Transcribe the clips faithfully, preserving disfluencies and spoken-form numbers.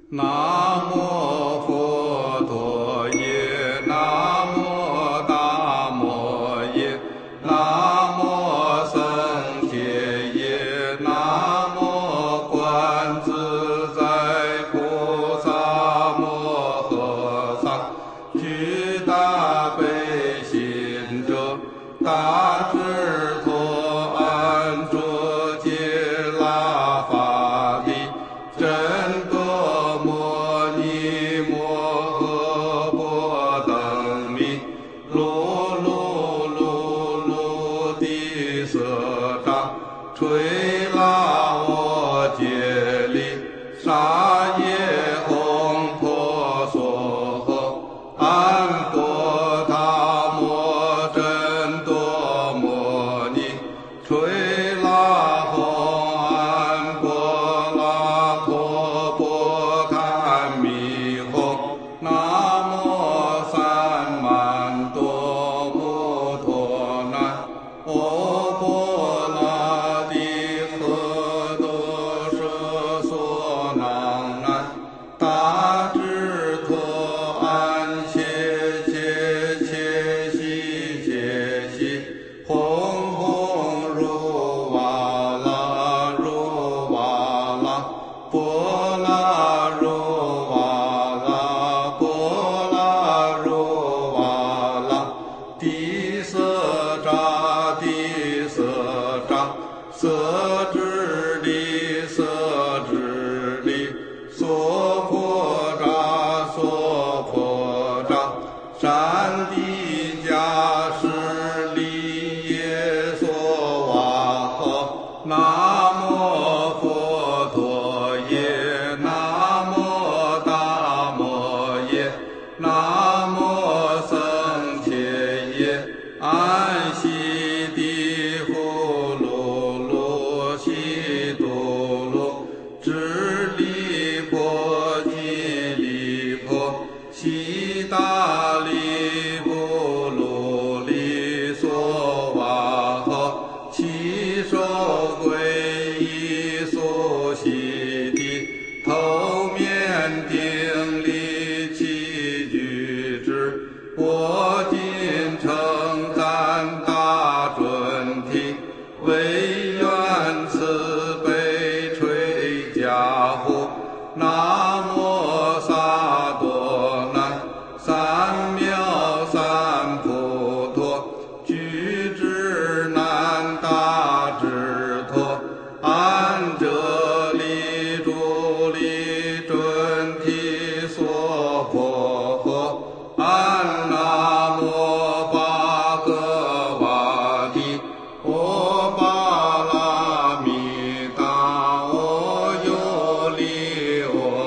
南无佛陀耶，南无大摩耶，南无僧伽耶，南无观自在菩萨摩诃萨，具大悲心者，大智陀安住揭拉法力，真多摩尼摩诃波等密，噜噜噜噜地色扎，吹拉我揭利，沙耶吽婆娑诃，安波他摩真多摩尼，吹拉吽安波拉婆波堪弥吽，南无三满多摩陀南，欧婆拉帝诃多舍所囊南，大智陀安切切切悉切悉，吽吽如哇啦如哇啦，波啦如哇啦波啦如哇啦，地色扎地色扎，色智利色智利，娑婆扎娑婆扎，善地迦室利耶娑瓦诃，南无佛陀耶，南无大摩耶，南无僧伽耶，安悉地呼噜噜悉度噜，智利婆提利婆，悉达利布噜利娑瓦诃，其受皈依苏悉地，头面顶礼起居之，我今称赞大准提，唯愿慈悲垂加护，南无萨多南，三藐三菩提，具智难大智陀，安者利主利准提娑婆诃，安那摩巴格瓦提，ô ba la mi ta ô yo li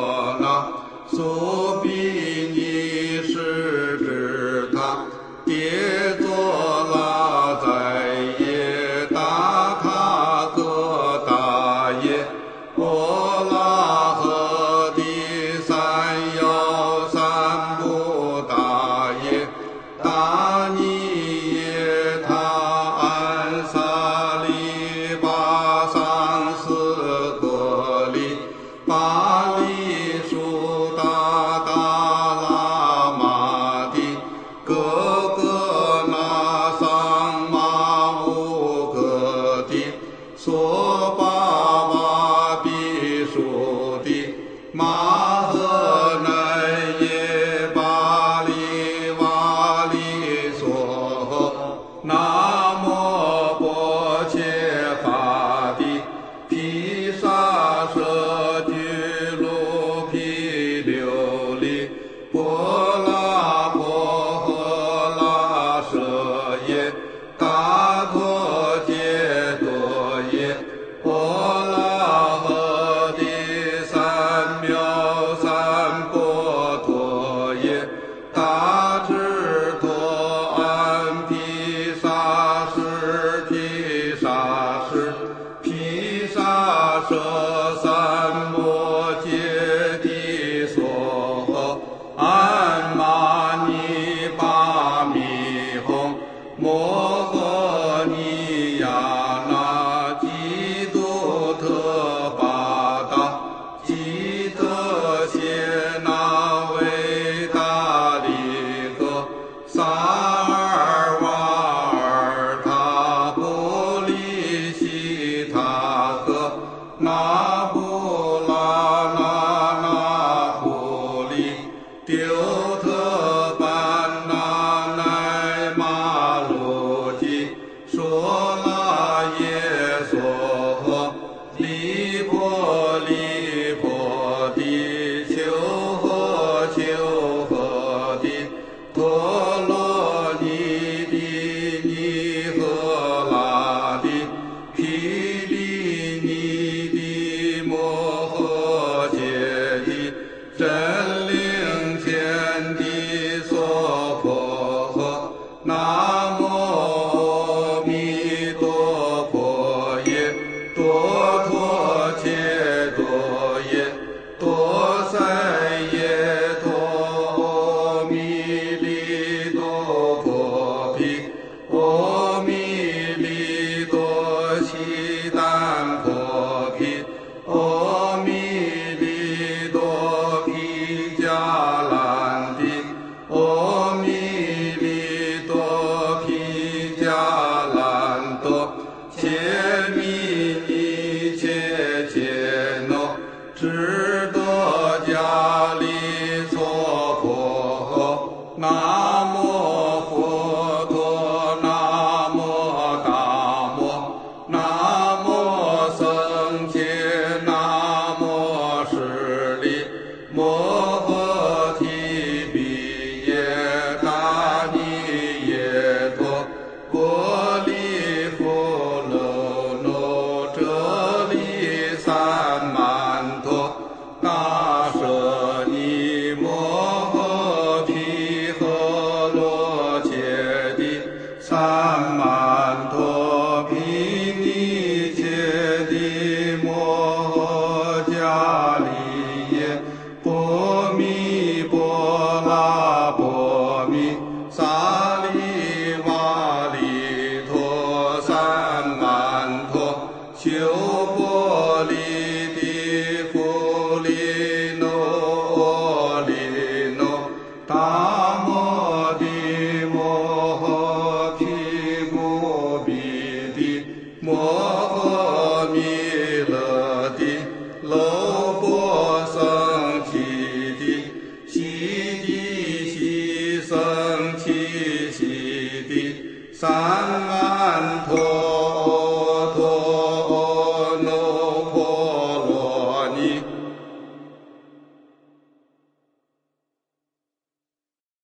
ô na, su bi ni shi zhi ta, tie zuo la zai ye, da ka ge da ye, ô la he di san yao san bu da ye, da ni ye ta安萨利巴桑斯格利，巴利苏达达拉玛帝，格格那桑玛乌格帝，娑巴瓦比苏帝，玛诃南耶巴利瓦利娑诃，南无波切法帝，毗沙舍俱卢毗琉璃，波拉婆诃拉舍耶，达陀揭多耶，波拉诃第三藐三波陀耶，大智陀安毗沙室毗沙室，毗沙舍三摩揭谛娑诃，安玛尼巴密吽，摩诃尼呀那吉多特巴达，吉德谢那布拉那那布里丢特班那奈玛鲁吉说那耶梭利波利波地求和求和地陀罗尼地尼和拉地毗利尼地摩诃揭地真灵天地娑婆诃南无阿弥陀佛耶多陀揭多耶多塞耶多阿弥利多婆毗阿弥利多悉檀婆毗阿弥利多毗迦兰帝阿弥利多毗迦兰多切弥尼切切诺智多迦利娑婆诃南无佛陀南无大摩南无僧伽南无释利摩诃提毗耶达尼耶陀波利富罗罗遮利三曼陀大舍尼摩诃毗诃罗揭谛三曼陀毗尼揭谛摩诃迦利耶波密波拉波密萨利瓦利陀三曼陀修波利地